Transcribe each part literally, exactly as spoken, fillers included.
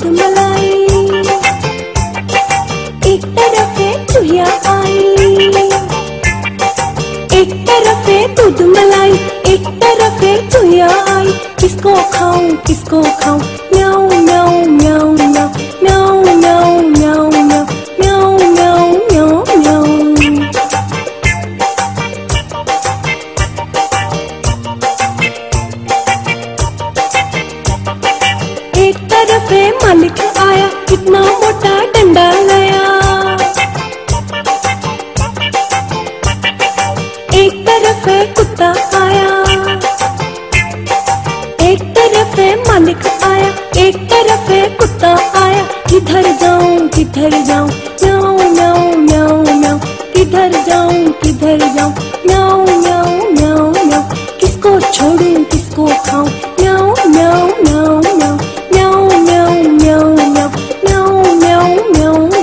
दूध मलाई, एक तरफ है चूहिया आई। एक तरफ है दूध मलाई, एक तरफ है चूहिया आई। किसको खाऊं किसको खाऊं, म्याऊं म्याऊं म्याऊं म्याऊं म्याऊं म्याऊं म्याऊं म्याऊं म्याऊं म्याऊं। एक तरफ है मालिक आया, कितना मोटा डंडा लाया। एक तरफ है कुत्ता आया, एक तरफ है मालिक आया, एक तरफ है कुत्ता आया। किधर जाऊं किधर जाऊं, म्याऊं म्याऊं म्याऊं म्याऊं। किधर जाऊं किधर जाऊं, म्याऊं म्याऊं म्याऊं म्याऊं। किसको छोड़ूं किसको खाऊं, म्याऊं म्याऊं म्याऊं म्याऊं म्याऊं म्याऊं म्याऊं म्याऊं म्याऊं म्याऊं म्याऊं।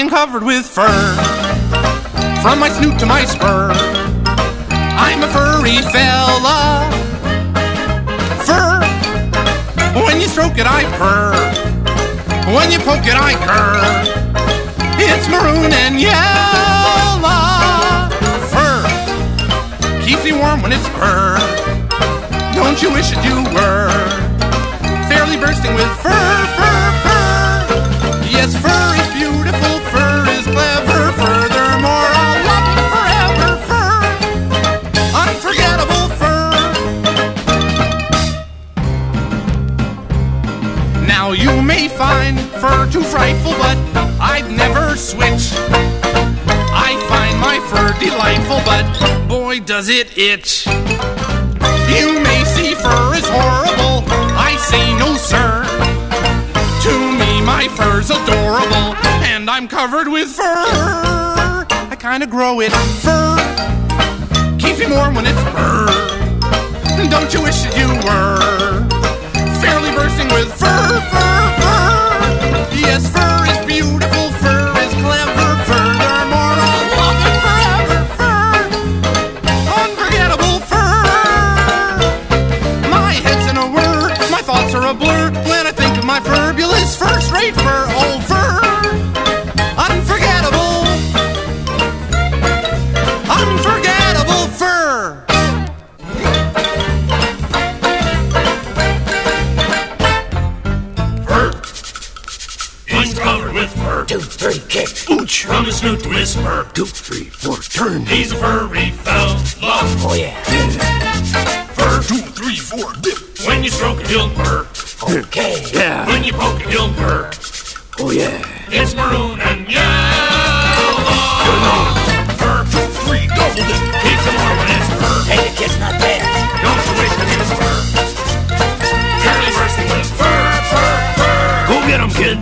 am covered with fur, from my snoot to my spur. I'm a furry fella. Fur, when you stroke it I purr, when you poke it I purr. It's maroon and yellow. Fur keeps me warm when it's fur. Don't you wish that you were fairly bursting with fur, fur, fur? Yes, fur is beautiful, fur is clever. Furthermore, I'll love you forever. Fur, unforgettable fur. Now you may find fur too frightful, but I'd never switch. I find my fur delightful, but boy does it itch. You may see fur is horrible, I say no sir. To me my fur's adorable, and I'm covered with fur. I kinda grow it, fur keeps me warm when it's fur. Don't you wish that you were fairly bursting with fur, fur, fur? Yes, fur is beautiful, fur is clever. Furthermore, I'll love it forever. Fur, unforgettable fur. My head's in a whir, my thoughts are a blur when I think of my fabulous first-rate fur. Oh, fur, unforgettable, unforgettable fur. He's covered with fur. Two, three, kick. Ooch. From his snoot to his spur. Two, three, four, turn. He's a furry fella. Oh, yeah. Fur. Two, three, four, dip. When you stroke it, he'll purr. Okay. Yeah. When you poke it, he'll purr. Oh, yeah. It's maroon and yellow. Fur. Two, three, double dip. Keeps him warm when it's fur. Hey, the kid's not bad. Don't you wish that he was fur? Fairly bursting with fur, fur, fur. Go get him, kid.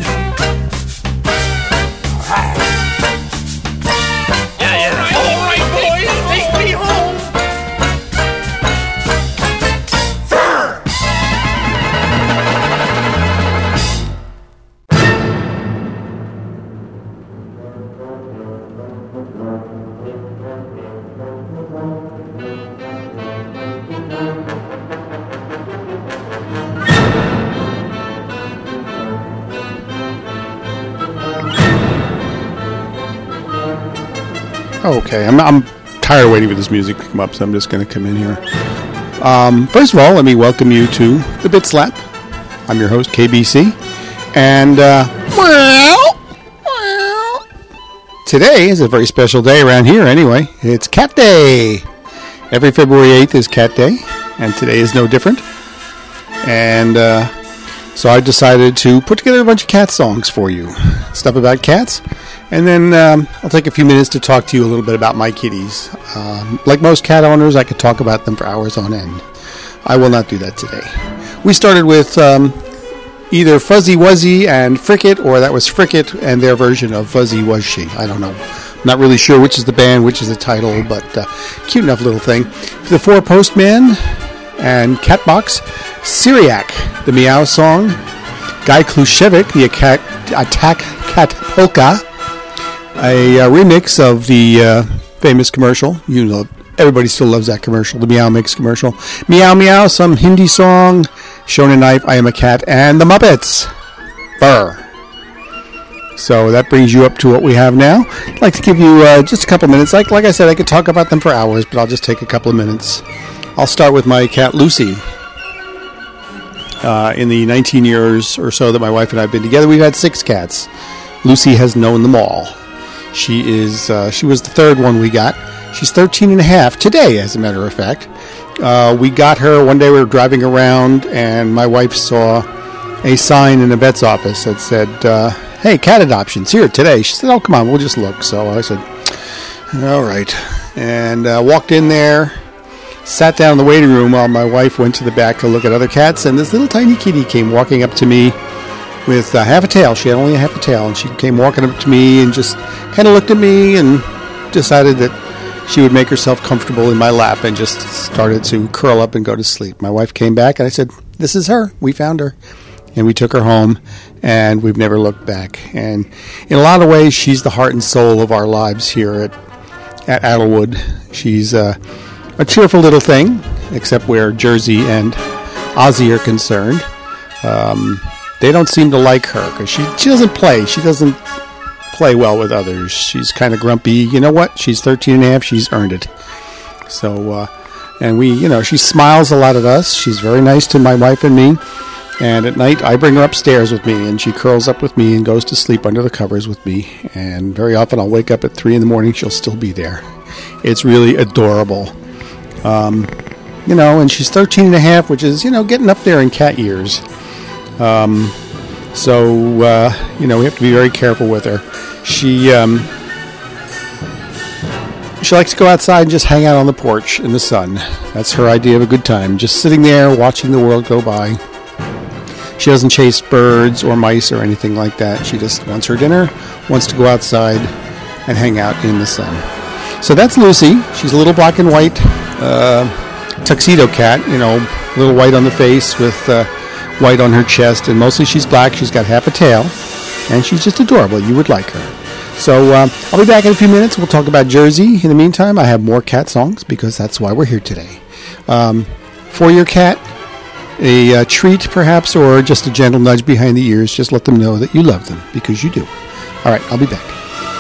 Okay, I'm, I'm tired of waiting for this music to come up, so I'm just going to come in here. Um, first of all, let me welcome you to the Bit Slap. I'm your host, K B C, and uh, well, well, today is a very special day around here anyway. It's Cat Day. Every February eighth is Cat Day, and today is no different. And uh, so I decided to put together a bunch of cat songs for you, stuff about cats. And then um, I'll take a few minutes to talk to you a little bit about my kitties. Um, like most cat owners, I could talk about them for hours on end. I will not do that today. We started with um, either Fuzzy Wuzzy and Fricket, or that was Fricket and their version of Fuzzy Was She. I don't know. I'm not really sure which is the band, which is the title, but uh, cute enough little thing. The Four Postmen and Catbox, Syriac, the Meow Song, Guy Klushevik, the Attack, Attack Cat Polka, a uh, remix of the uh, famous commercial. You know, everybody still loves that commercial, the Meow Mix commercial. Meow Meow, some Hindi song, Shonen Knife, I Am a Cat, and the Muppets, Fur. So that brings you up to what we have now. I'd like to give you uh, just a couple minutes. Like, like I said, I could talk about them for hours, but I'll just take a couple of minutes. I'll start with my cat, Lucy. Uh, in the nineteen years or so that my wife and I have been together, we've had six cats. Lucy has known them all. She is. Uh, she was the third one we got. She's thirteen and a half today, as a matter of fact. Uh, we got her one day. We were driving around, and my wife saw a sign in a vet's office that said, uh, "Hey, cat adoptions here today." She said, "Oh, come on, we'll just look." So I said, "All right," and uh, walked in there. Sat down in the waiting room while my wife went to the back to look at other cats, and this little tiny kitty came walking up to me with uh, half a tail. She had only a half a tail, and she came walking up to me and just kind of looked at me and decided that she would make herself comfortable in my lap and just started to curl up and go to sleep. My wife came back, and I said, "This is her. We found her." and we took her home, and we've never looked back. And in a lot of ways, she's the heart and soul of our lives here at at Adelwood. She's uh, a cheerful little thing, except where Jersey and Ozzy are concerned. Um, they don't seem to like her because she she doesn't play. She doesn't play well with others. She's kind of grumpy. You know what? She's thirteen and a half. She's earned it. So, uh, and we, you know, she smiles a lot at us. She's very nice to my wife and me. And at night, I bring her upstairs with me, and she curls up with me and goes to sleep under the covers with me. And very often, I'll wake up at three in the morning. She'll still be there. It's really adorable. Um, you know, and she's thirteen and a half, which is, you know, getting up there in cat years. Um, so, uh, you know, we have to be very careful with her. She, um, she likes to go outside and just hang out on the porch in the sun. That's her idea of a good time. Just sitting there, watching the world go by. She doesn't chase birds or mice or anything like that. She just wants her dinner, wants to go outside and hang out in the sun. So that's Lucy. She's a little black and white uh, tuxedo cat, you know, a little white on the face with uh, white on her chest, and mostly she's black. She's got half a tail, and she's just adorable. You would like her. So um, I'll be back in a few minutes. We'll talk about Jersey. In the meantime, I have more cat songs because that's why we're here today. Um, for your cat, a uh, treat perhaps, or just a gentle nudge behind the ears. Just let them know that you love them, because you do. All right, I'll be back.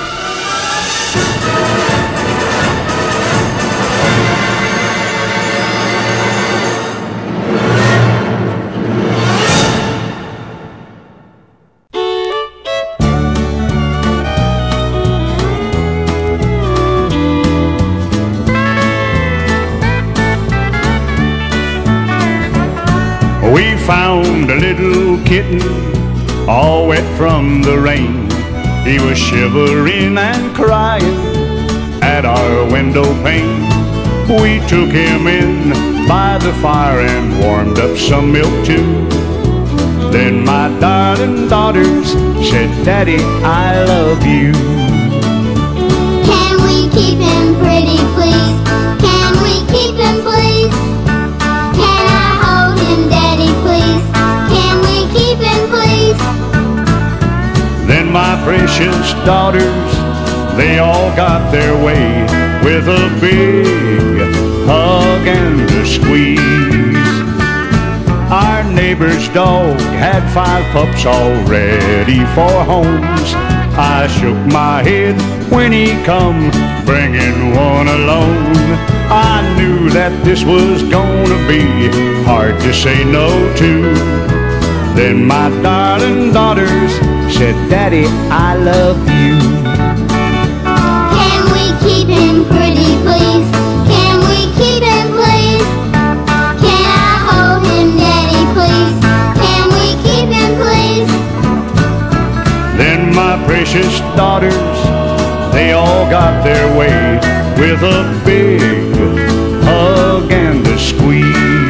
We found a little kitten, all wet from the rain. He was shivering and crying at our window pane. We took him in by the fire and warmed up some milk too. Then my darling daughters said, "Daddy, I love you." Can we keep him pretty, please? Can we keep him, please? Can I hold him, Daddy, please? Can we keep him, please? Then my precious daughters, they all got their way with a big hug and a squeeze. Our neighbor's dog had five pups all ready for homes. I shook my head when he come, bringing one alone. I knew that this was gonna be hard to say no to. Then my darling daughters said, "Daddy, I love you." Can we keep him pretty, please? Can we keep him, please? Can I hold him, Daddy, please? Can we keep him, please? Then my precious daughters, they all got their way with a big hug and a squeeze.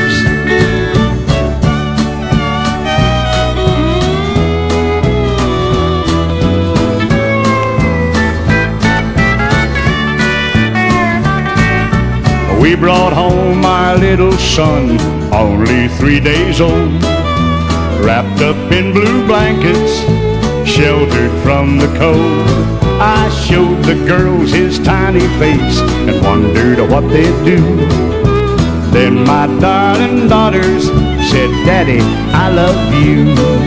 We brought home my little son, only three days old, wrapped up in blue blankets, sheltered from the cold. I showed the girls his tiny face and wondered what they'd do. Then my darling daughters said, "Daddy, I love you."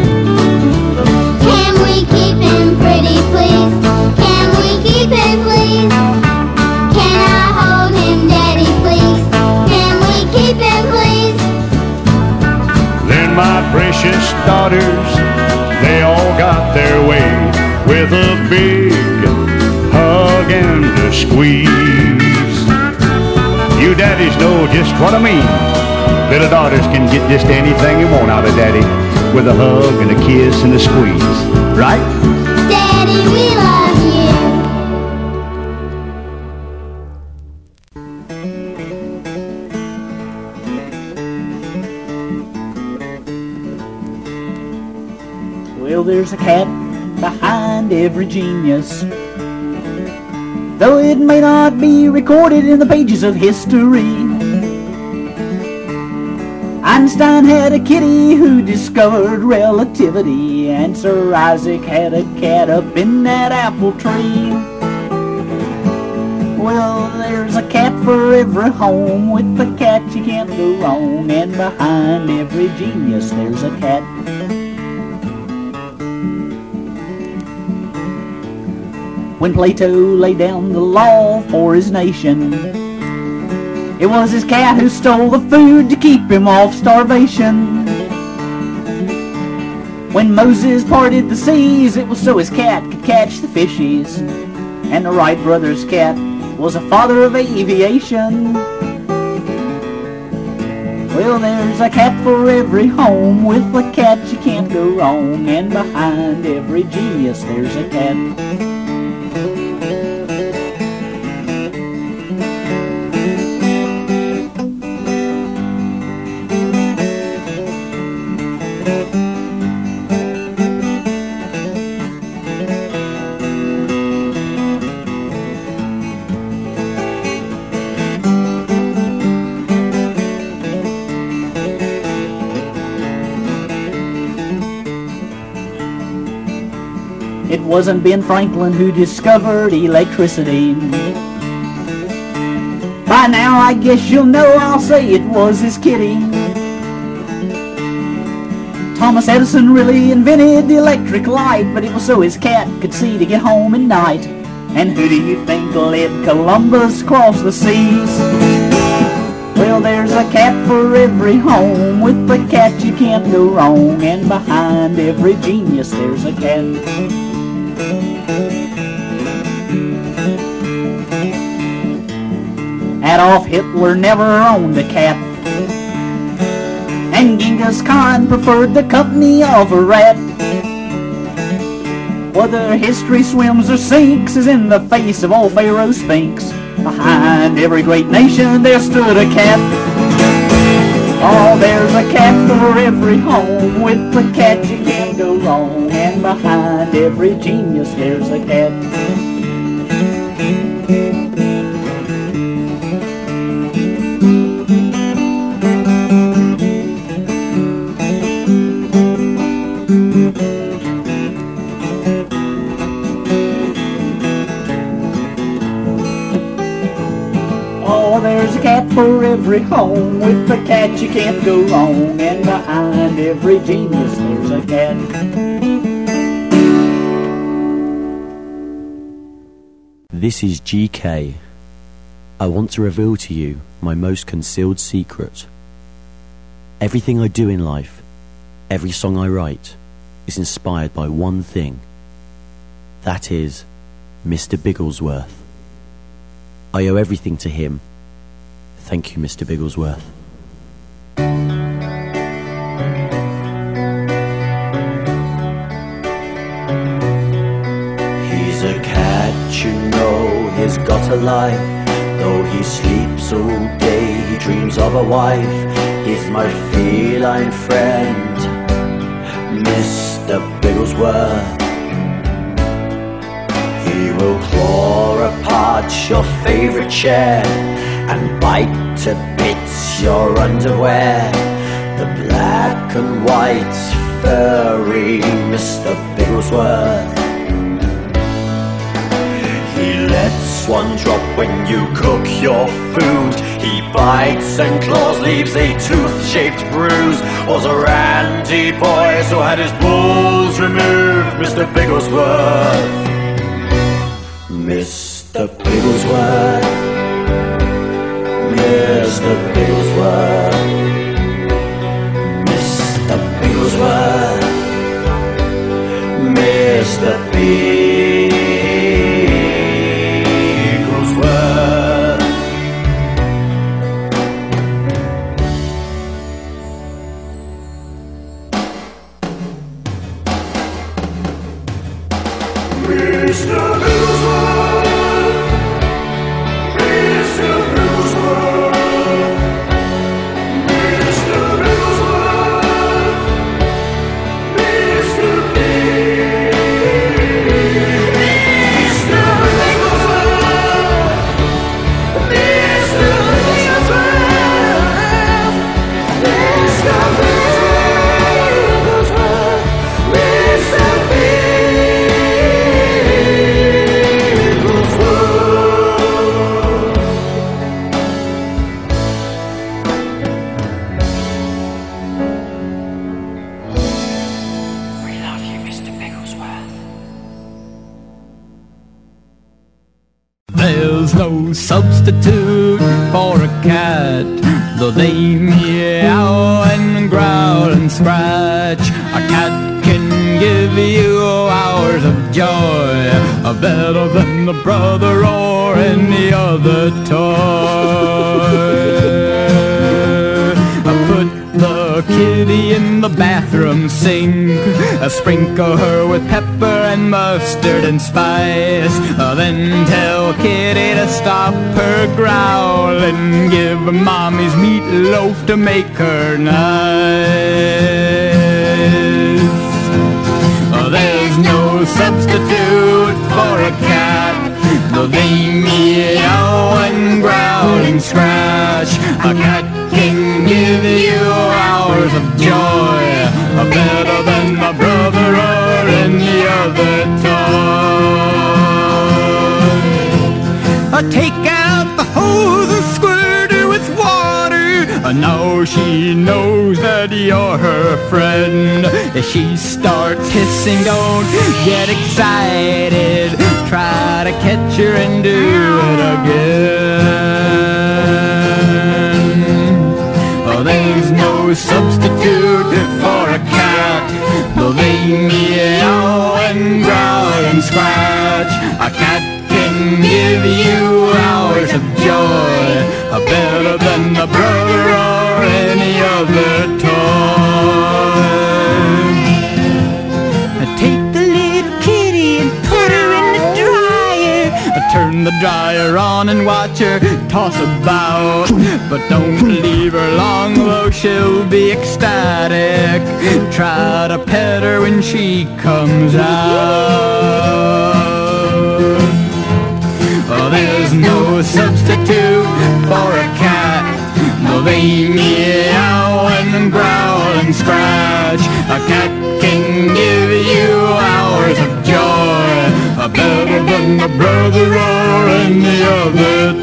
Can we keep him pretty, please? Can we keep him, please? Can I hold him, Daddy, please? Can we keep him, please? Then my precious daughters, they all got their way with a big hug and a squeeze. You daddies know just what I mean. Little daughters can get just anything you want out of daddy with a hug and a kiss and a squeeze, right? Daddy, we love you. Well, there's a cat behind every genius, though it may not be recorded in the pages of history. Einstein had a kitty who discovered relativity, and Sir Isaac had a cat up in that apple tree. Well, there's a cat for every home, with a cat you can't go wrong, and behind every genius there's a cat. When Plato laid down the law for his nation, it was his cat who stole the food to keep him off starvation. When Moses parted the seas, it was so his cat could catch the fishies, and the Wright brothers' cat was a father of aviation. Well, there's a cat for every home, with a cat you can't go wrong, and behind every genius there's a cat. It wasn't Ben Franklin who discovered electricity. By now I guess you'll know I'll say it was his kitty. Thomas Edison really invented the electric light, but it was so his cat could see to get home at night. And who do you think led Columbus across the seas? Well, there's a cat for every home, with a cat you can't go wrong, and behind every genius there's a cat. Adolf Hitler never owned a cat, and Genghis Khan preferred the company of a rat. Whether history swims or sinks is in the face of old Pharaoh Sphinx. Behind every great nation there stood a cat. Oh, there's a cat for every home, with a cat you can't go wrong, and behind every genius there's a cat. There's a cat for every home, with a cat you can't go wrong, and behind every genius there's a cat. This is G K. I want to reveal to you my most concealed secret. Everything I do in life, every song I write, is inspired by one thing. That is Mister Bigglesworth. I owe everything to him. Thank you, Mister Bigglesworth. He's a cat, you know, he's got a life. Though he sleeps all day, he dreams of a wife. He's my feline friend, Mister Bigglesworth. He will claw apart your favourite chair and bite to bits your underwear. The black and white furry Mister Bigglesworth. He lets one drop when you cook your food. He bites and claws, leaves a tooth-shaped bruise. Was a randy boy, so had his balls removed. Mister Bigglesworth, Mister Bigglesworth, Mister Bigglesworth, Mister Bigglesworth, Mister Bigglesworth. Mister Bigglesworth, Mister Bigglesworth, Mister Bigglesworth, Mister Bigglesworth, Mister Bigglesworth, Mister Bigglesworth, Mister there's no substitute for a cat. Though they meow and growl and scratch, a cat can give you hours of joy, better than a brother or any other toy. I put the kitty in the bathroom sink, I sprinkle her with pepper and mustard and spice, then tell Kitty to stop her growling, give her mommy's meatloaf to make her nice. There's no substitute for a cat, though they meow and growl and scratch. A cat can give you hours of joy, better than a brother or any other toy. Take out the hose and squirt her with water. Now she knows that you're her friend. If she starts hissing, don't get excited. Try to catch her and do it again. Oh, there's no substitute for a cat, though they meow and growl and scratch. A cat can give you hours of joy, better than a brother or any other toy. Take the little kitty and put her in the dryer. Turn the dryer on and watch her toss about, but don't leave her long, though she'll be ecstatic. Try to pet her when she comes out. Oh, there's no substitute for a cat, though they meow and growl and scratch. A cat can give you hours of joy, better than a brother or any other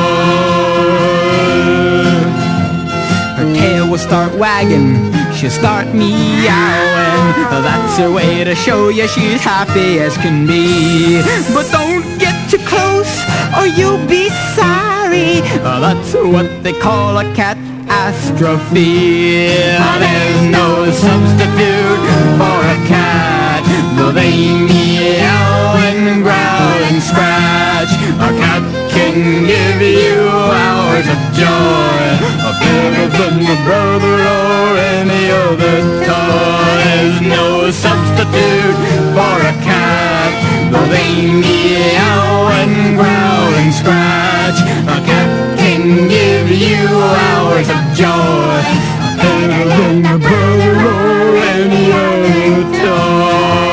toy. Her tail will start wagging, she'll start meowing. That's her way to show you she's happy as can be. But don't get too close or you'll be sorry. That's what they call a catastrophe. There's no substitute for a cat, though they meow and growl and scratch. A cat can give you hours of joy, better than a brother or any other toy. There's no substitute for a cat, though they meow and growl and scratch. A cat can give you hours of joy, better than a brother or any other toy.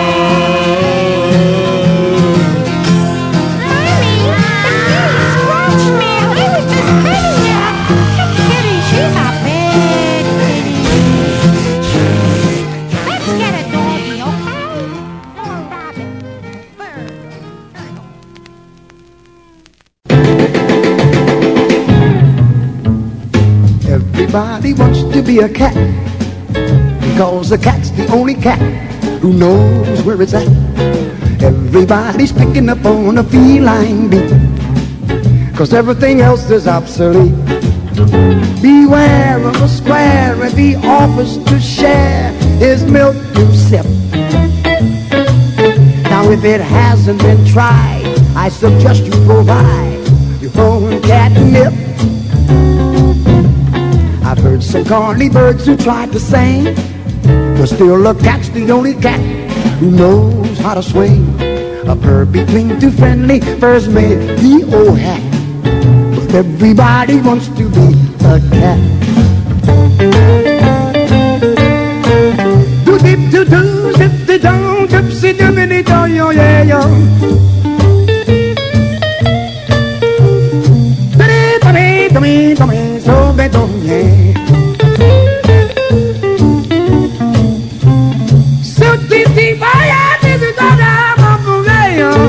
Everybody wants to be a cat, because the cat's the only cat who knows where it's at. Everybody's picking up on a feline beat, cause everything else is obsolete. Beware of a square if he offers to share his milk you sip. Now if it hasn't been tried, I suggest you provide your own catnip. I've heard some corny birds who tried to sing, but still a cat's the only cat who knows how to swing. A purr between two friendly birds may be oh hat, but everybody wants to be a cat. Do dip do do zip di dong gypsy dibbity do yo yeah yo. Diddy dummy dummy dummy so be dong yeah. So deep deep fire this is all I'm for me.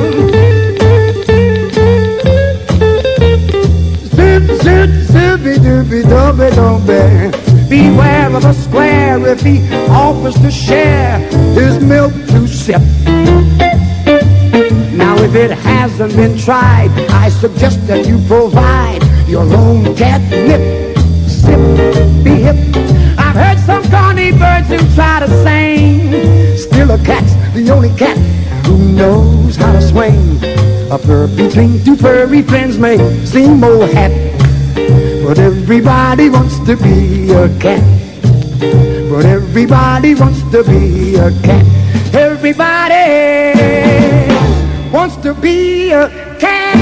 Zip zip zippy doopy doopy doopy. Beware of a square if he offers to share his milk to sip. Now if if it hasn't been tried, I suggest that you provide your own catnip. Sip, be hip. I've heard some corny birds who try to sing. Still a cat's the only cat who knows how to swing. A purr between two furry friends may seem more hat, but everybody wants to be a cat. But everybody wants to be a cat. Everybody wants to be a cat.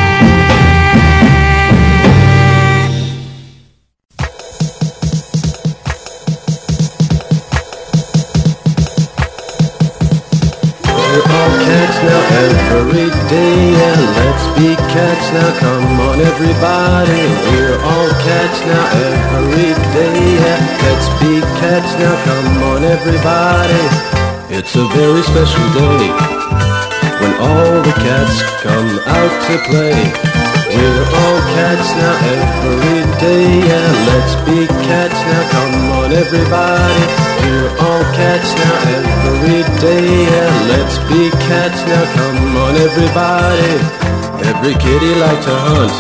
We're all cats now every day, and let's be cats now, come on everybody. We're all cats now every day, and let's be cats now, come on everybody. It's a very special day when all the cats come out to play. We're all cats now every day, and let's be cats now, come on everybody. We're all cats now every day, and let's be cats now, come on everybody. Every kitty likes to hunt,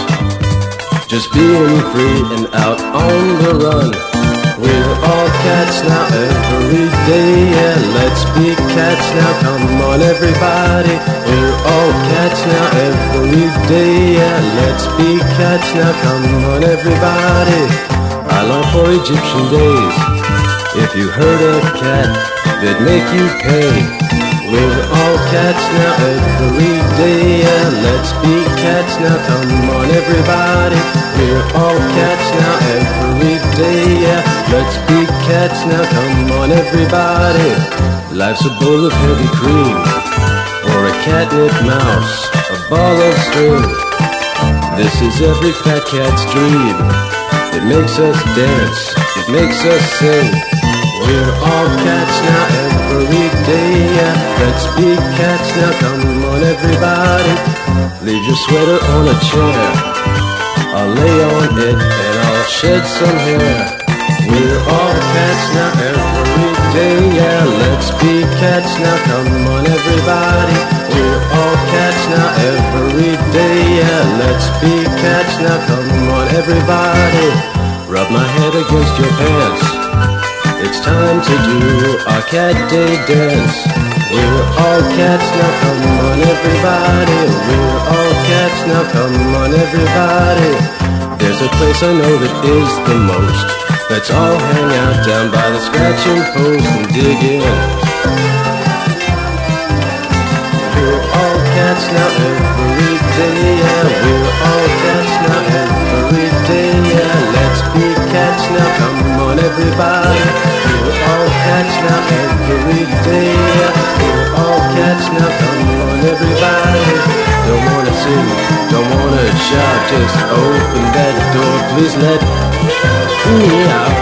just being free and out on the run. We're all cats now every day, and let's be cats now, come on everybody. We're all cats now every day, and let's be cats now, come on everybody. I long for Egyptian days. If you hurt a cat, they'd make you pay. We're all cats now every day, and let's be cats now, come on everybody. We're all cats now every day, yeah. Let's be cats now, come on everybody. Life's a bowl of heavy cream, or a catnip mouse, a ball of string. This is every fat cat's dream. It makes us dance, it makes us sing. We're all cats now every day, yeah. Let's be cats now, come on everybody. Leave your sweater on a chair, I'll lay on it and I'll shed some hair. We're all cats now every day, yeah. Let's be cats now, come on everybody. We're all cats now every day, yeah. Let's be cats now, come on everybody. Rub my head against your pants, it's time to do our cat day dance. We're all cats now, come on everybody. We're all cats now, come on everybody. There's a place I know that is the most. Let's all hang out down by the scratching post and dig in. We're all cats now every day, yeah. We're all cats now every day, yeah. Let's be cats now, come on everybody. We're all cats now every day, yeah. We're all cats now, come on everybody. Don't wanna sing, don't wanna shout, just open that door, please let me out.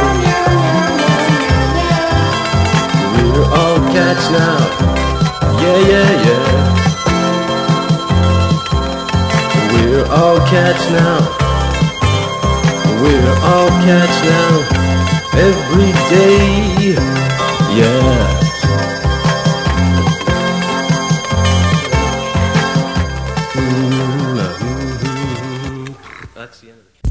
We're all cats now, yeah, yeah, yeah. We're all cats now. We're all cats now, every day, yeah. Mm-hmm. That's the end of it.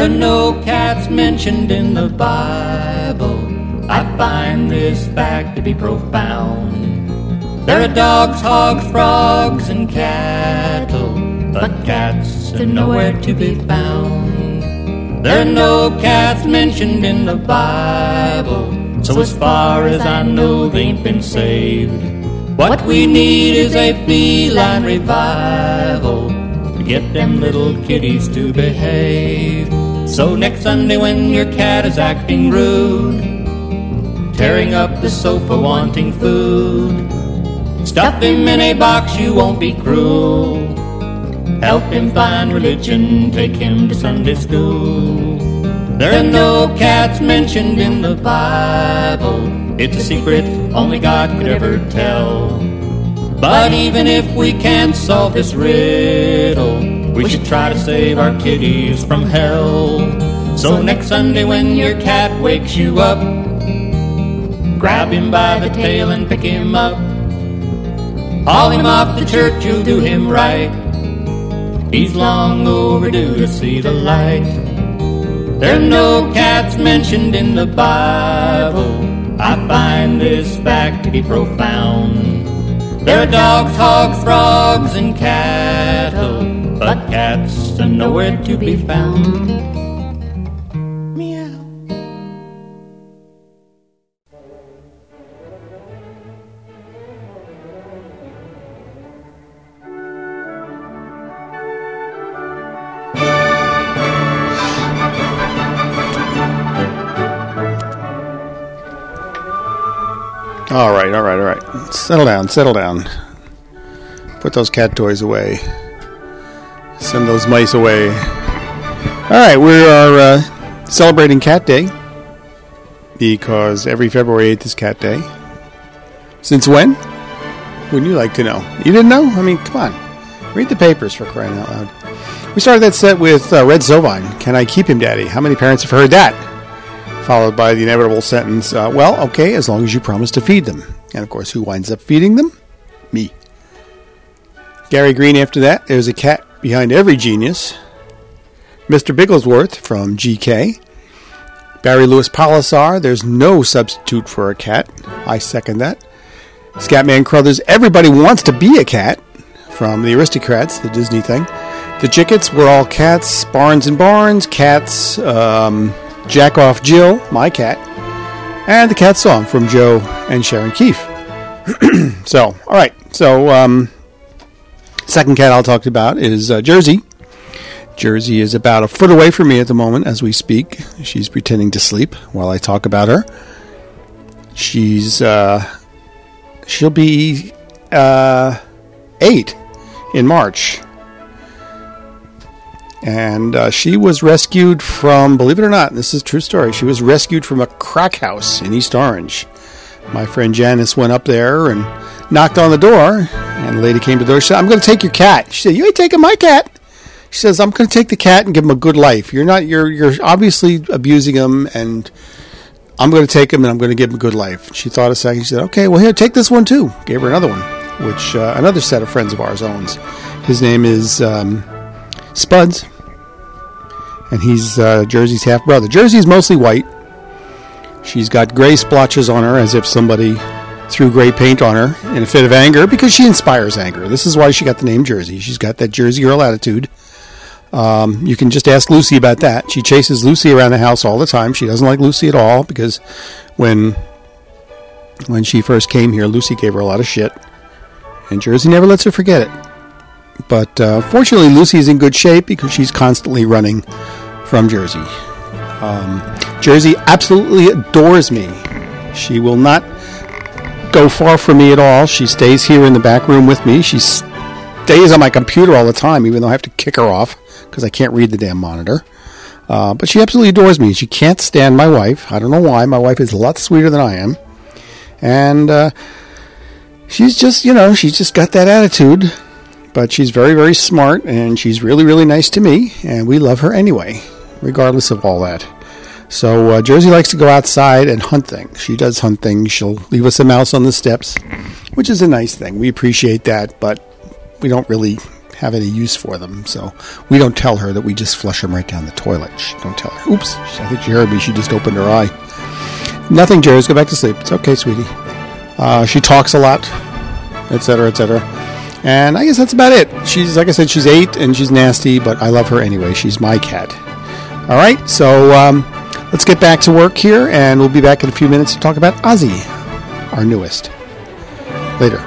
are no cats mentioned in the Bible. I find this fact to be profound. There are dogs, hogs, frogs, and cattle, but cats are nowhere to be found. There are no cats mentioned in the Bible, so as far as I know they ain't been saved. What we need is a feline revival to get them little kitties to behave. So next Sunday when your cat is acting rude, tearing up the sofa wanting food, stuff him in a box, you won't be cruel. Help him find religion, take him to Sunday school. There are no cats mentioned in the Bible. It's a secret only God could ever tell. But even if we can't solve this riddle, we should try to save our kitties from hell. So next Sunday when your cat wakes you up, grab him by the tail and pick him up. Haul him off to church, you'll do him right. He's long overdue to see the light. There are no cats mentioned in the Bible. I find this fact to be profound. There are dogs, hogs, frogs, and cattle, but cats are nowhere to be found. All right, all right, all right. Settle down, settle down. Put those cat toys away. Send those mice away. All right, we are uh, celebrating Cat Day because every February eighth is Cat Day. Since when? Wouldn't you like to know? You didn't know? I mean, come on. Read the papers, for crying out loud. We started that set with uh, Red Sovine. Can I keep him, Daddy? How many parents have heard that? Followed by the inevitable sentence, uh, well, okay, as long as you promise to feed them. And, of course, who winds up feeding them? Me. Gary Green after that. There's a cat behind every genius. Mister Bigglesworth from G K. Barry Lewis Polisar. There's no substitute for a cat. I second that. Scatman Crothers. Everybody wants to be a cat. From the Aristocrats, the Disney thing. The Chickets were all cats. Barnes and Barnes. Cats. Um... Jack Off Jill, my cat, and the cat song from Joe and Sharon Keefe. So, all right. So, um, second cat I'll talk about is uh, Jersey. Jersey is about a foot away from me at the moment as we speak. She's pretending to sleep while I talk about her. She's uh, she'll be uh, eight in March. And uh, she was rescued from, believe it or not, this is a true story, she was rescued from a crack house in East Orange. My friend Janice went up there and knocked on the door, and the lady came to the door. She said, I'm going to take your cat. She said, you ain't taking my cat. She says, I'm going to take the cat and give him a good life. You're not, you're you're obviously abusing him, and I'm going to take him and I'm going to give him a good life. She thought a second. She said, okay, well, here, take this one too. Gave her another one, which uh, another set of friends of ours owns. His name is... Um, Spuds, and he's uh, Jersey's half brother. Jersey's mostly white. She's got gray splotches on her as if somebody threw gray paint on her in a fit of anger because she inspires anger. This is why she got the name Jersey. She's got that Jersey girl attitude. Um, you can just ask Lucy about that. She chases Lucy around the house all the time. She doesn't like Lucy at all because when when she first came here, Lucy gave her a lot of shit, and Jersey never lets her forget it. But uh, fortunately, Lucy's in good shape because she's constantly running from Jersey. Um, Jersey absolutely adores me. She will not go far from me at all. She stays here in the back room with me. She stays on my computer all the time, even though I have to kick her off because I can't read the damn monitor. Uh, but she absolutely adores me. She can't stand my wife. I don't know why. My wife is a lot sweeter than I am. And uh, she's just, you know, she's just got that attitude. But she's very, very smart, and she's really, really nice to me, and we love her anyway, regardless of all that. So uh, Jersey likes to go outside and hunt things. She does hunt things. She'll leave us a mouse on the steps, which is a nice thing. We appreciate that, but we don't really have any use for them. So we don't tell her that we just flush them right down the toilet. Shh, don't tell her. Oops, I think she heard me. She just opened her eye. Nothing, Jerry. Go back to sleep. It's okay, sweetie. Uh, she talks a lot, et cetera, et cetera. And I guess that's about it. She's, like I said, she's eight and she's nasty, but I love her anyway. She's my cat. All right, so um, let's get back to work here, and we'll be back in a few minutes to talk about Ozzy, our newest. Later.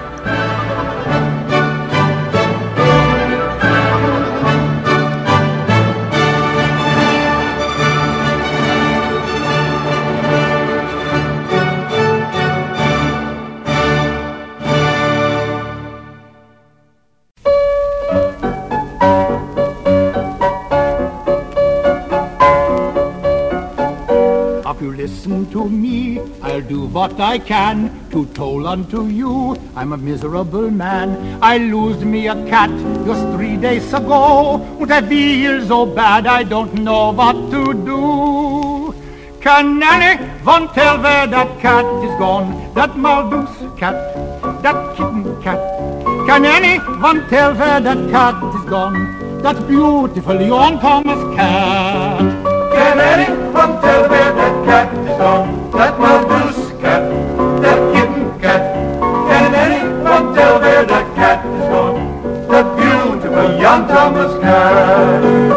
Listen to me, I'll do what I can to toll unto you. I'm a miserable man. I lose me a cat just three days ago. And I feel so bad I don't know what to do. Can anyone tell where that cat is gone? That Malthus cat, that kitten cat. Can anyone tell where that cat is gone? That beautiful Johan Thomas cat. Can anyone tell where that cat is gone? That Malthus cat, that kitten cat. Can anyone tell where that cat is gone? That beautiful young Thomas cat.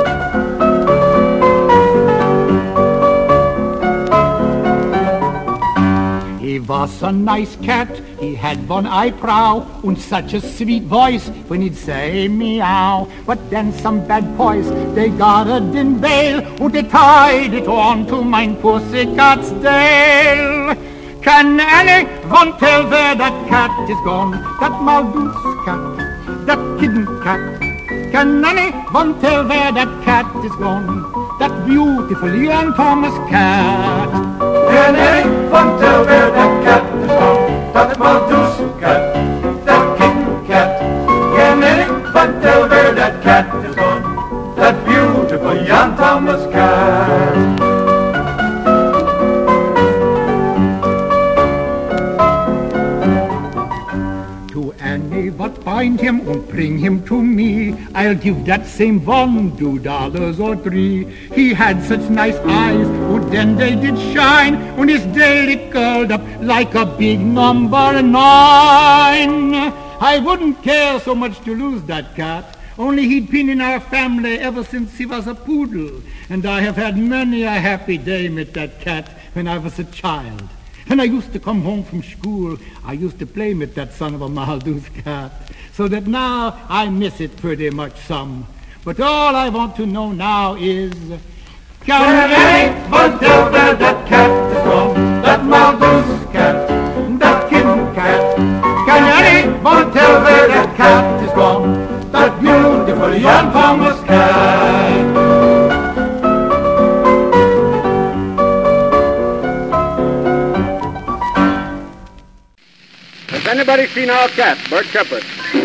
He was a nice cat, he had one eyebrow, and such a sweet voice when he'd say meow. But then some bad boys, they got it in bail, and they tied it on to mine pussycat's tail. Can anyone tell where that cat is gone? That Malthus cat, that kitten cat. Can anyone tell where that cat is gone? That beautiful young Thomas cat. Can anyone tell where that cat is gone? That Malthus cat, that kitten cat. Can anyone tell where that cat is gone? That beautiful young Thomas cat. To any but find him and bring him to me, I'll give that same one two dollars or three. He had such nice eyes, and then they did shine, and his daily curled up like a big number nine. I wouldn't care so much to lose that cat, only he'd been in our family ever since he was a poodle, and I have had many a happy day with that cat when I was a child. When I used to come home from school, I used to play with that son of a Malthus cat, so that now I miss it pretty much some. But all I want to know now is, can anyone tell where that cat is gone? That Malthus cat, that kitten cat. Can anyone tell where that cat is gone? That beautiful young Thomas cat. Has anybody seen our cat, Bert Shepard?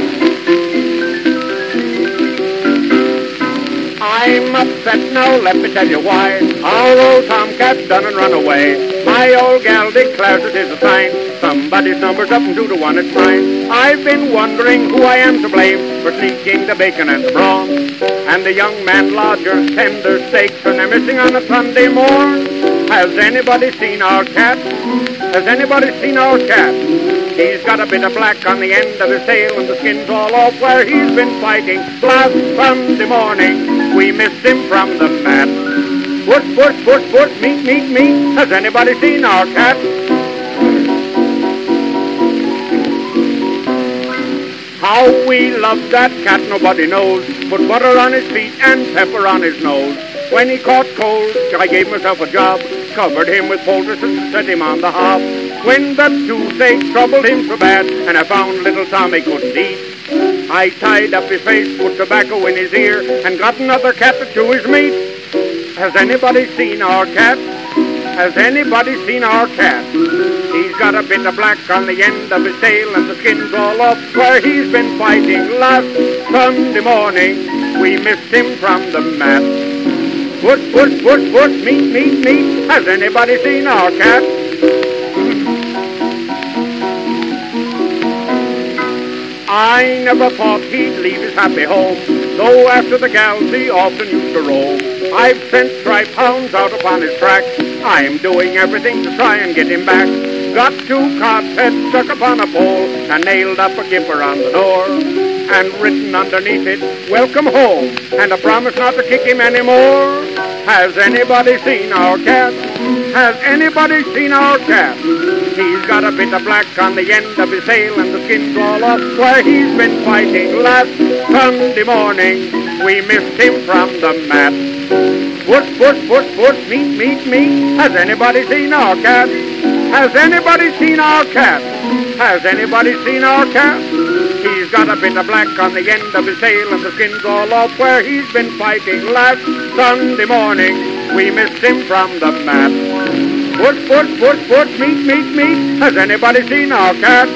I'm upset now, let me tell you why. Our old tomcat's done and run away. My old gal declares it is a sign. Somebody's number's up and two to one, it's mine. I've been wondering who I am to blame for sneaking the bacon and the brawn, and the young man lodger's tender steaks, and they're missing on a Sunday morn. Has anybody seen our cat? Has anybody seen our cat? He's got a bit of black on the end of his tail, and the skin's all off where he's been fighting. Last Sunday morning, we missed him from the mat. Push, push, push, push, meet, meet, meet. Has anybody seen our cat? How we love that cat, nobody knows. Put butter on his feet and pepper on his nose. When he caught cold, I gave myself a job, covered him with poultice and set him on the hob. When the toothache troubled him so bad, and I found little Tommy couldn't eat, I tied up his face, put tobacco in his ear, and got another cat to chew his meat. Has anybody seen our cat? Has anybody seen our cat? He's got a bit of black on the end of his tail, and the skin's all up where he's been fighting. Last Sunday morning, we missed him from the mat. Push, push, push, push, meet, meet, meet. Has anybody seen our cat? I never thought he'd leave his happy home, though after the gals he often used to roam. I've sent striped hounds out upon his track. I'm doing everything to try and get him back. Got two cod's heads stuck upon a pole and nailed up a kipper on the door, and written underneath it, welcome home, and a promise not to kick him anymore. Has anybody seen our cat? Has anybody seen our cat? He's got a bit of black on the end of his tail and the skin's all off where he's been fighting last Sunday morning. We missed him from the mat. Puss, puss, puss, puss, meet, meet, meet. Has anybody seen our cat? Has anybody seen our cat? Has anybody seen our cat? He's got a bit of black on the end of his tail and the skin's all off where he's been fighting last Sunday morning. We missed him from the mat. Puss, puss, puss, puss, meet, meet, meet. Has anybody seen our cat?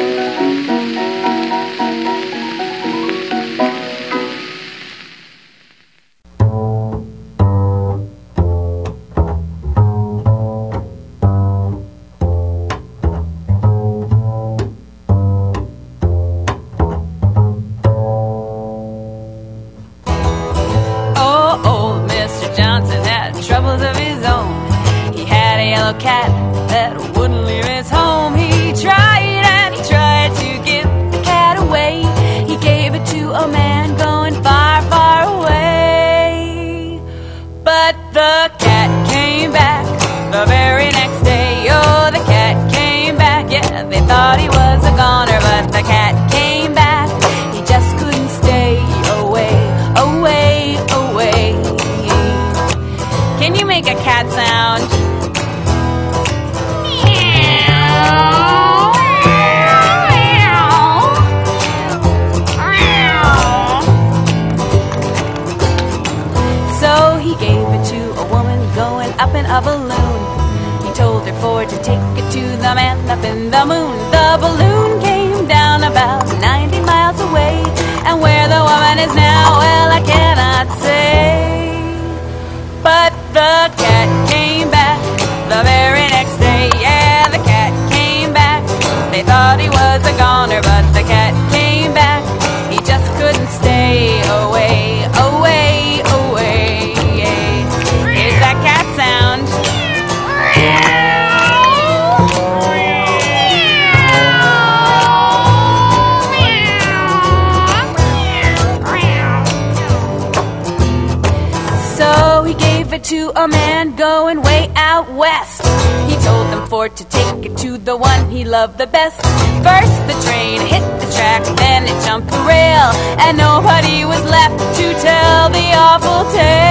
To a man going way out west. He told them for to take it to the one he loved the best. First the train hit the track, then it jumped the rail, and nobody was left to tell the awful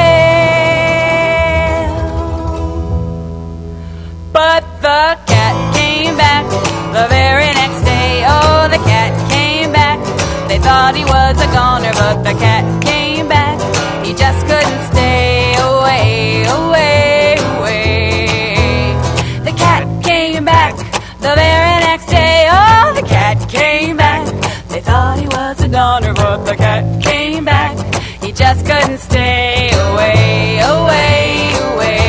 tale. But the cat came back the very next day. Oh, the cat came back. They thought he was a goner, but the cat came back. He just couldn't stay away, away, away. The cat came back the very next day. Oh, the cat came back. They thought he was a goner, but the cat came back. He just couldn't stay away, away, away.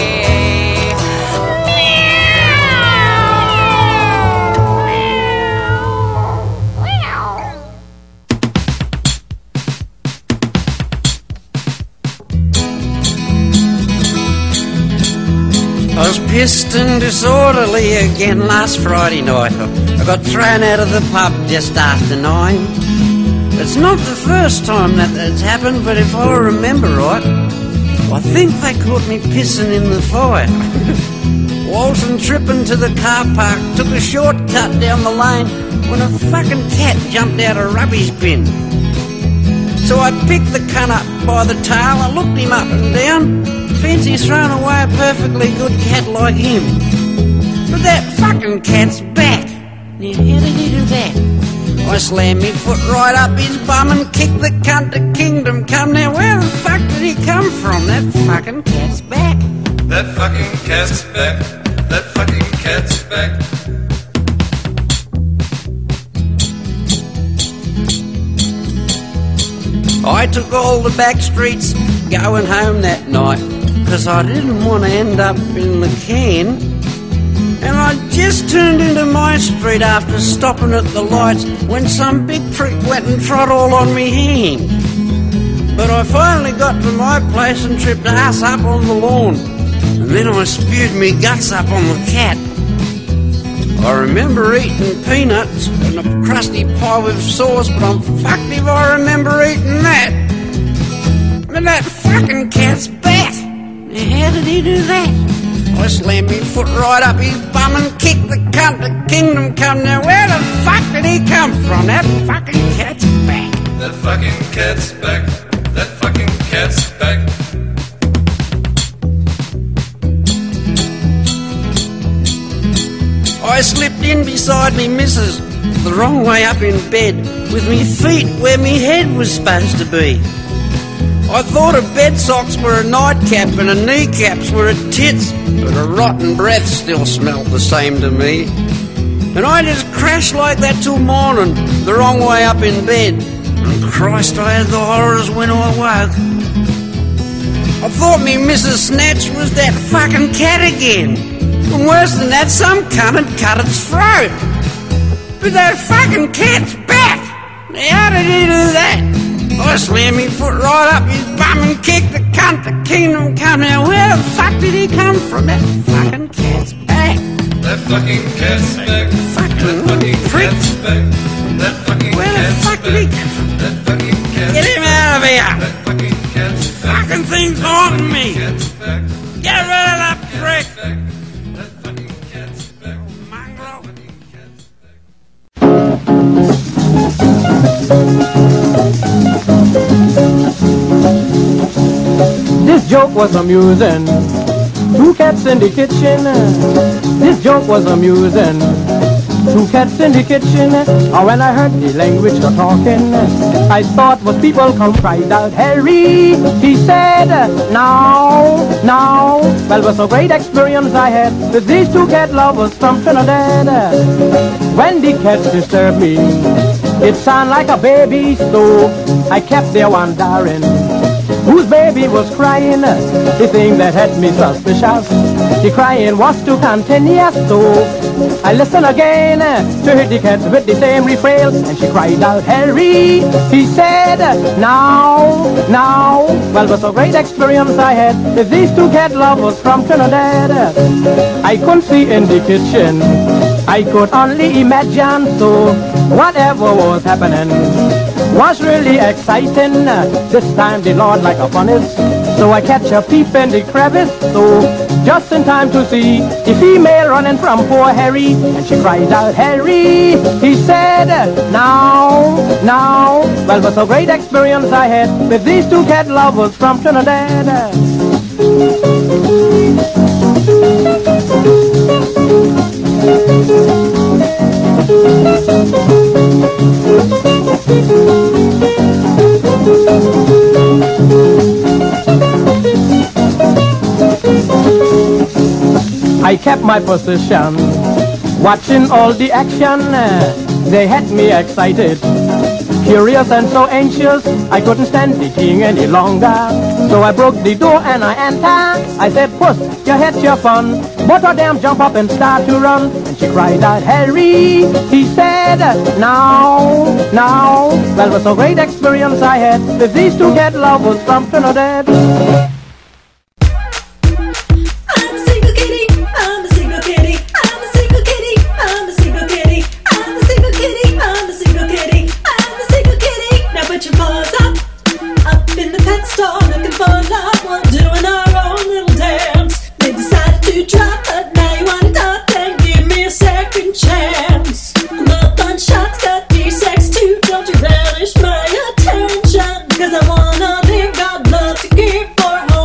I was pissed and disorderly again last Friday night. I got thrown out of the pub just after nine. It's not the first time that that's happened, but if I remember right, I think they caught me pissing in the fire. Waltzing tripping to the car park, took a shortcut down the lane when a fucking cat jumped out a rubbish bin. So I picked the cunt up by the tail, I looked him up and down. Fancy throwing away a perfectly good cat like him. But that fucking cat's back. Now how did he do that? I slammed me foot right up his bum and kicked the cunt to kingdom come. Now where the fuck did he come from? That fucking cat's back. That fucking cat's back. That fucking cat's back. I took all the back streets going home that night, 'cause I didn't want to end up in the can. And I just turned into my street after stopping at the lights when some big prick went and trod all on me hand. But I finally got to my place and tripped ass up on the lawn. And then I spewed me guts up on the cat. I remember eating peanuts and a crusty pie with sauce, but I'm fucked if I remember eating that. But that fucking cat's back. Now how did he do that? I slammed me foot right up his bum and kicked the cunt to kingdom come. Now where the fuck did he come from? That fucking cat's back. That fucking cat's back. That fucking cat's back. I slipped in beside me missus, the wrong way up in bed, with me feet where me head was supposed to be. I thought her bed socks were a nightcap and her kneecaps were her tits, but her rotten breath still smelled the same to me. And I just crashed like that till morning, the wrong way up in bed. And Christ, I had the horrors when I woke. I thought me Missus Snatch was that fucking cat again. And worse than that, some cunt had cut its throat. But that fucking cat's back. Now how did he do that? I slammed me foot right up his bum and kicked the cunt to kingdom come. Now where the fuck did he come from? That fucking cat's back. That fucking cat's back. Fucking that fucking prick. cat's back. That fucking Where the cat's fuck back. did he come from? That fucking cat's Get him out of here. That fucking cat's back. Fucking thing's haunting me. Cat's back. Get rid of that prick. That fucking cat's back. Mongrel. This joke was amusing. Two cats in the kitchen. This joke was amusing. Two cats in the kitchen. And when I heard the language they're talking, I thought was people come cried out, Harry. He said, now, now. Well, it was a great experience I had with these two cat lovers from Trinidad. When the cats disturbed me, it sounded like a baby, so I kept there wondering whose baby was crying. The thing that had me suspicious, the crying was too continuous, so I listened again to hear the cats with the same refrain, and she cried out, Harry. He said, now, now. Well, it was a great experience I had with these two cat lovers from Trinidad. I couldn't see in the kitchen, I could only imagine, so whatever was happening was really exciting. This time the Lord like a funnest, so I catch a peep in the crevice, so just in time to see the female running from poor Harry, and she cried out, Harry. He said, now, now. Well, it was a great experience I had with these two cat lovers from Trinidad. I kept my position, watching all the action. They had me excited, curious and so anxious. I couldn't stand the thing any longer, so I broke the door and I entered. I said, puss, you had your fun. Both of them jump up and start to run, and she cried out, Harry. He said, now, now. Well, it was a great experience I had with these two cat lovers from Trinidad. Cause I wanna live, God love to give for home.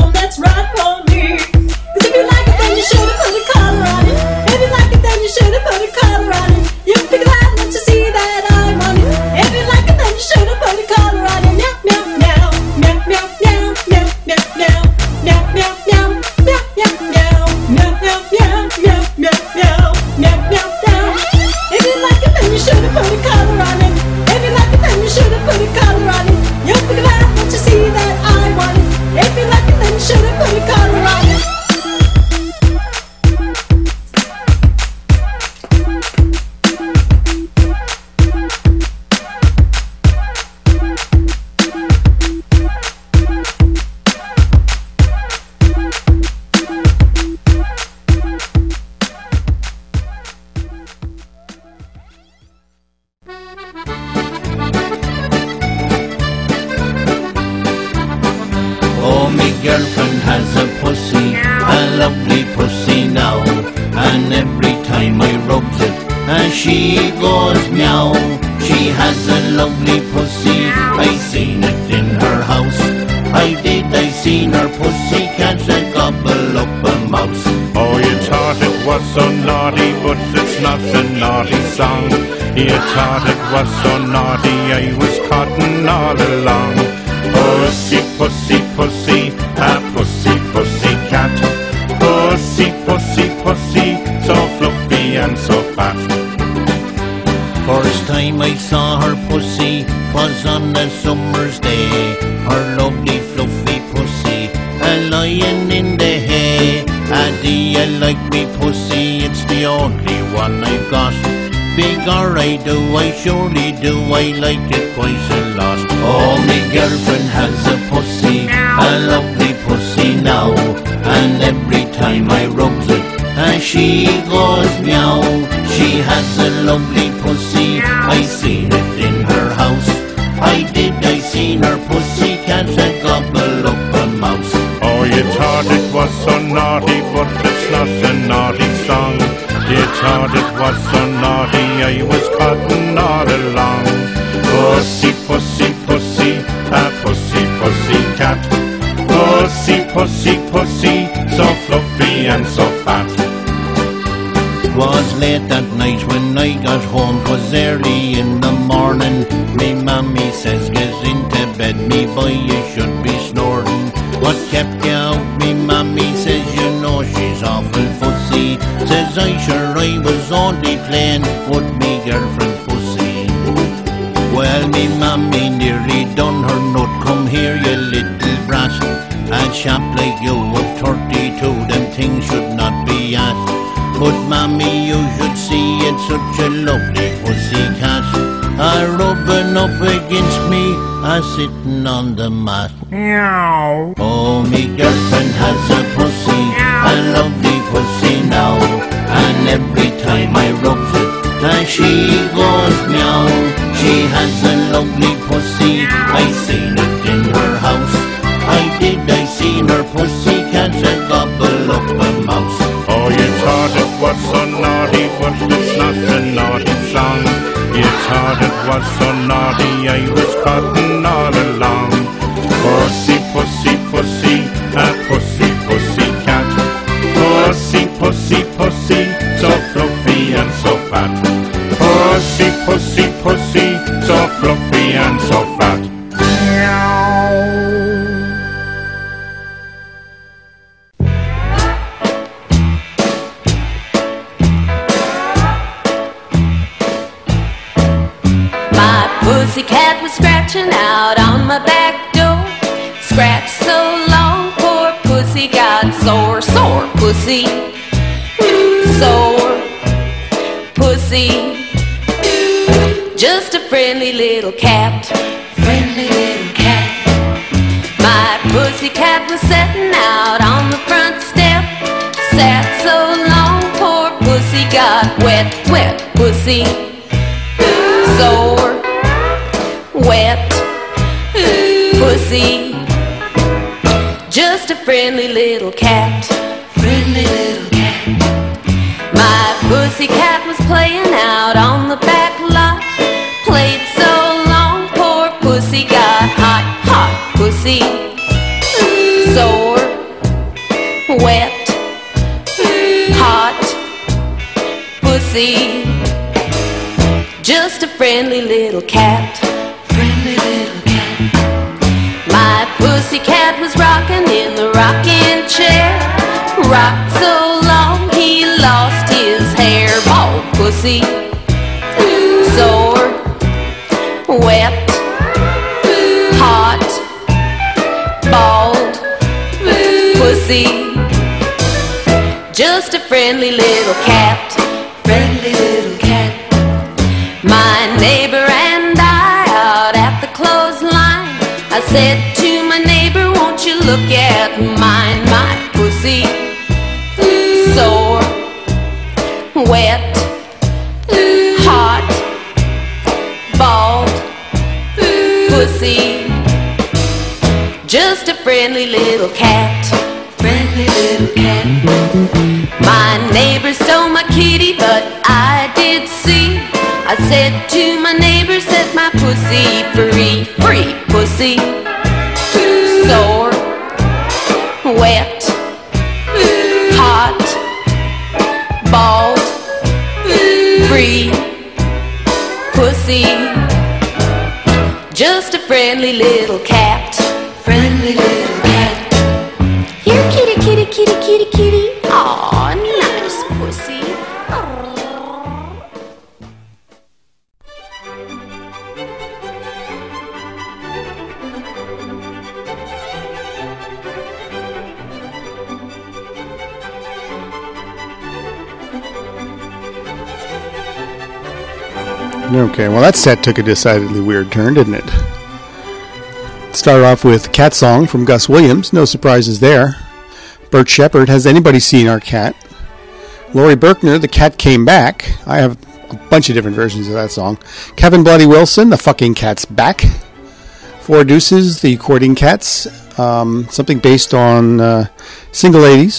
and every time I rubs it, and she goes meow. She has a lovely pussy, I seen it in her house. I did, I seen her pussy catch a gobble up a mouse. Oh, you thought it was so naughty, but it's not a naughty song. You thought it was so naughty, I was cotton all along. Pussy, pussy, pussy, a pussy, pussy cat. Pussy, pussy, pussy, so fluffy and so fat. First time I saw her pussy was on a summer's day. Her lovely fluffy pussy a lying in the hay. Ah, do you like me pussy? It's the only one I've got. Bigger I do, I surely do, I like it quite a lot. Oh, my girlfriend has a pussy, a lovely pussy now. And every time I rubs it, and she goes meow. She has a lovely pussy, I seen it in her house. I did, I seen her pussy catch a gobble up a mouse. Oh, you thought it was so naughty, but it's not a naughty song. You thought it was so naughty, I was cotton all along. Pussy, pussy, pussy, a pussy, pussy cat. Pussy, pussy, pussy, so fluffy and so fat. Was late that night when I got home, 'twas early in the morning. Me mammy says, get into bed, me boy, you should be snoring. What kept you out? Me mammy says, you know she's awful fussy. Says I, sure I was only playing with me girlfriend pussy. Well, me mammy nearly done her nut. Come here, you little brat. A chap like you of thirty-two, them things should not be asked. But mammy, you should see it's such a lovely pussy cat, a rubbing up against me, a sitting on the mat. Meow. Oh, me girlfriend has a pussy, a lovely pussy now. And every time I rubs it, and she goes meow. She has a lovely pussy, I seen it in her house. I did, I seen her pussy catch a gobble up a mouse. Oh, you thought it was so naughty, but it's not a naughty song. You thought it was so naughty, I was cotton all along. Pussy, pussy, pussy, a pussy, pussy cat. Pussy, pussy, pussy, so fluffy and so fat. Pussy, pussy, pussy, so fluffy and so fat. Pussycat was scratching out on my back door. Scratch so long, poor pussy got sore. Sore pussy, sore pussy. Just a friendly little cat, friendly little cat. My pussycat was setting out on the front step. Sat so long, poor pussy got wet, wet pussy. Sore, wet pussy. Just a friendly little cat, friendly little cat. My pussycat was playing out on the back lot. Played so long, poor pussy got hot, hot pussy. Sore, wet, hot pussy. Just a friendly little cat, friendly little cat. My pussycat was rocking in the rocking chair. Rocked so long he lost his hair. Bald pussy, sore, wet, hot, bald pussy. Just a friendly little cat, friendly little cat. My neighbor and I out at the clothesline. I said to my neighbor, won't you look at mine, my pussy. Sore, wet, hot, bald pussy. Just a friendly little cat, friendly little cat. My neighbor stole my kitty, but I did see. I said to my neighbor, set my pussy free, free pussy. Sore, wet, hot, bald, free pussy. Just a friendly little cat, friendly little cat. Here, kitty, kitty, kitty, kitty, kitty. Aw, nice pussy. Okay, well that set took a decidedly weird turn, didn't it? Started off with Cat Song from Gus Williams, no surprises there. Bert Shepard, Has Anybody Seen Our Cat? Laurie Berkner, The Cat Came Back. I have a bunch of different versions of that song. Kevin Bloody Wilson, The Fucking Cat's Back. Four Deuces, The Courting Cats. Um, something based on uh, Single Ladies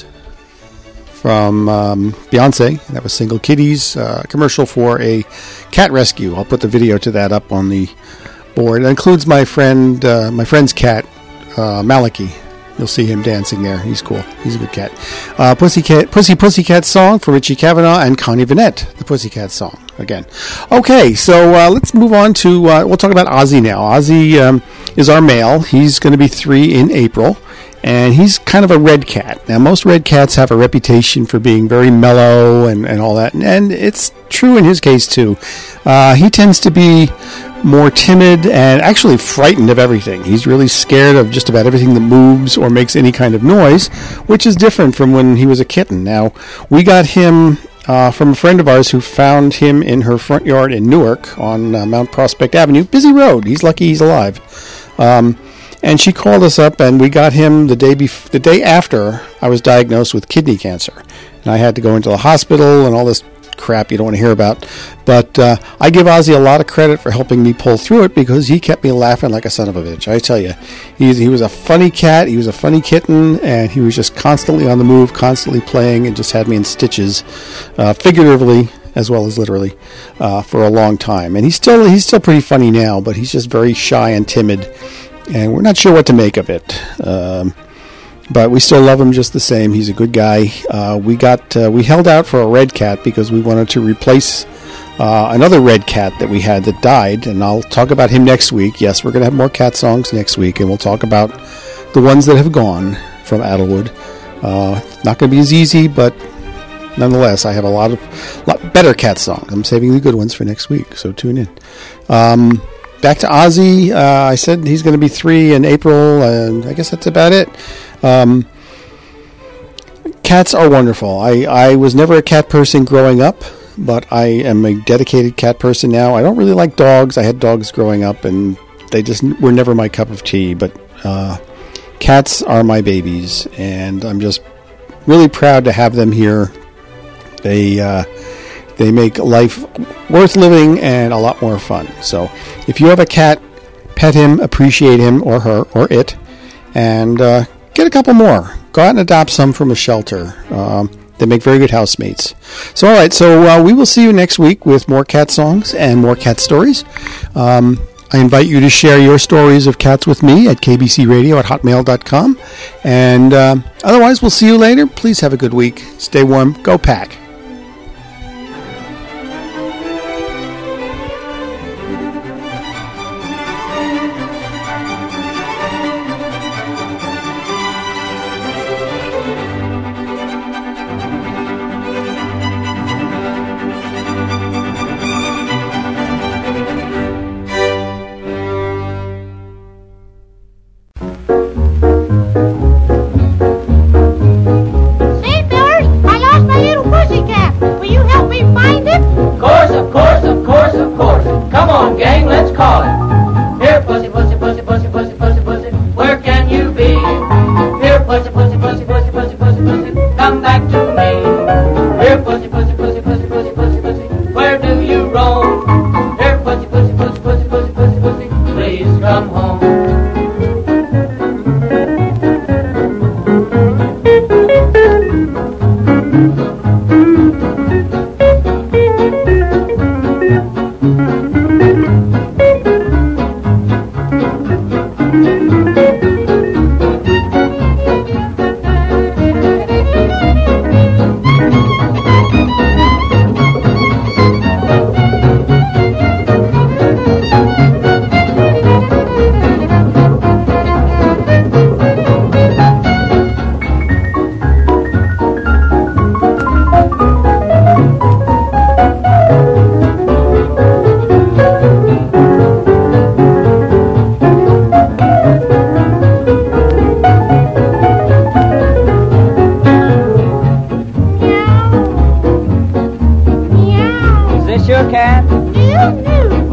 from um, Beyonce. That was Single Kitties, uh, commercial for a cat rescue. I'll put the video to that up on the board. It includes my friend, uh, my friend's cat, uh, Maliki. You'll see him dancing there. He's cool. He's a good cat. Uh, Pussycat, Pussy Pussycat Song for Richie Cavanaugh and Connie Vanette. The Pussycat Song again. Okay, so uh, let's move on to. Uh, we'll talk about Ozzy now. Ozzy um, is our male. He's going to be three in April. And he's kind of a red cat. Now, most red cats have a reputation for being very mellow and, and all that. And, and it's true in his case, too. Uh, he tends to be more timid and actually frightened of everything. He's really scared of just about everything that moves or makes any kind of noise, which is different from when he was a kitten. Now, we got him uh, from a friend of ours who found him in her front yard in Newark on uh, Mount Prospect Avenue. Busy road. He's lucky he's alive. Um... And she called us up, and we got him the day bef- the day after I was diagnosed with kidney cancer. And I had to go into the hospital and all this crap you don't want to hear about. But uh, I give Ozzy a lot of credit for helping me pull through it because he kept me laughing like a son of a bitch. I tell you, he, he was a funny cat, he was a funny kitten, and he was just constantly on the move, constantly playing, and just had me in stitches, uh, figuratively as well as literally, uh, for a long time. And he's still he's still pretty funny now, but he's just very shy and timid. And we're not sure what to make of it, um, but we still love him just the same. He's a good guy. Uh, we got uh, we held out for a red cat because we wanted to replace uh, another red cat that we had that died, and I'll talk about him next week. Yes, we're going to have more cat songs next week, and we'll talk about the ones that have gone from Adelwood. Uh, not going to be as easy, but nonetheless, I have a lot of lot better cat songs. I'm saving the good ones for next week, so tune in. Um, Back to Ozzy. Uh, I said he's going to be three in April, and I guess that's about it. Um, cats are wonderful. I, I was never a cat person growing up, but I am a dedicated cat person now. I don't really like dogs. I had dogs growing up, and they just were never my cup of tea. But uh, cats are my babies, and I'm just really proud to have them here. They... Uh, They make life worth living and a lot more fun. So if you have a cat, pet him, appreciate him or her or it, and uh, get a couple more. Go out and adopt some from a shelter. Um, they make very good housemates. So all right, so uh, we will see you next week with more cat songs and more cat stories. Um, I invite you to share your stories of cats with me at k b c radio at hotmail dot com. And uh, otherwise, we'll see you later. Please have a good week. Stay warm. Go Pack. Say, Bert, I lost my little pussy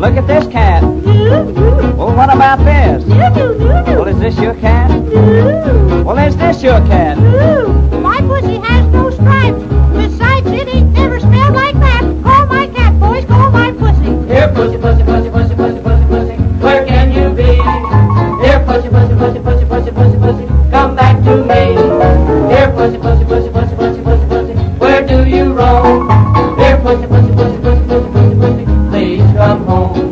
Look at this cat. Well, what about this? Well, is this your cat? Well, is this your cat? My pussy has no stripes. Besides, it ain't never smelled like that. Call my cat, boys, call my pussy. Here, pussy, pussy, pussy, pussy, pussy, pussy, pussy. Where can you be? Here, pussy, pussy, pussy, pussy, pussy, pussy, pussy. Come back to me. Here, pussy, pussy, pussy, pussy, pussy, pussy, pussy. Where do you roam? Here, pussy, pussy, pussy, pussy, pussy, pussy, pussy. Please come home.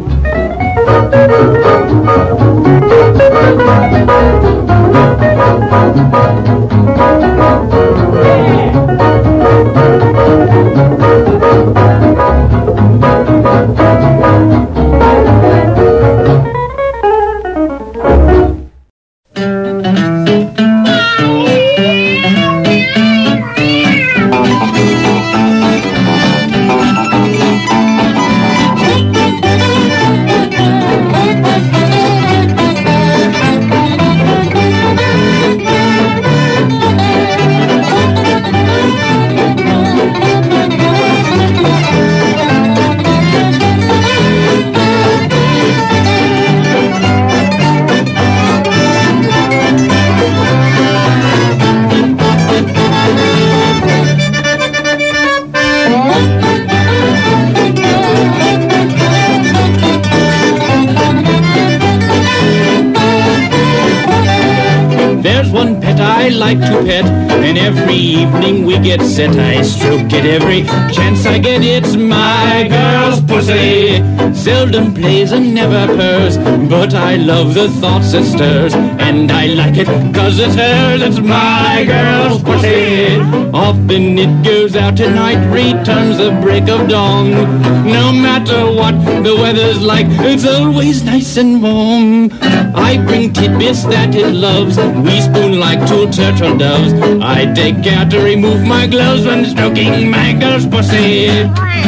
To pet, and every evening we get set. I stroke it every chance I get. It's my girl's pussy. Seldom plays and never purrs, but I love the thoughts it stirs, and I like it cause it's hers. It's my girl's pussy. Often it goes out at night, returns the break of dawn. No matter what the weather's like, it's always nice and warm. I bring tidbits that it loves. We spoon like two turtle doves. I take care to remove my gloves when stroking my girl's pussy.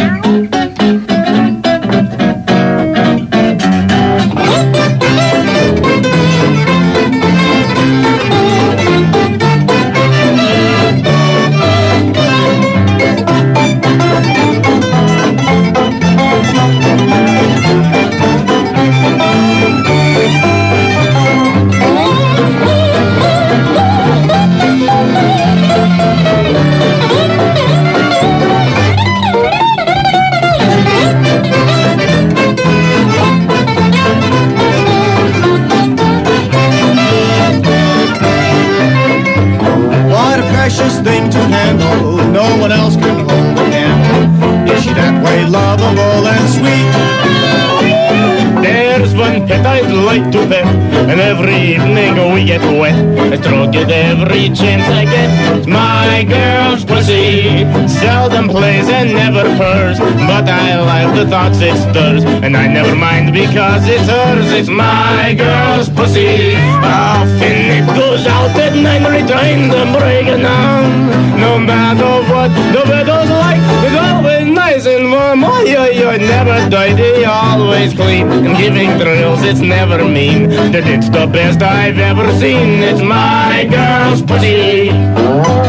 To bed, and every evening we get wet. I stroke it every chance I get. It's my girl's pussy. Seldom plays and never purrs, but I like the thoughts it stirs, and I never mind because it's hers. It's my girl's pussy. Often it goes out at night, return the breaking down. No matter what the weather's like, it's always nice and warm. Oh, yeah, yeah, never dirty, always clean, and giving thrills. It's never mean, that it's the best I've ever seen. It's my girl's pussy.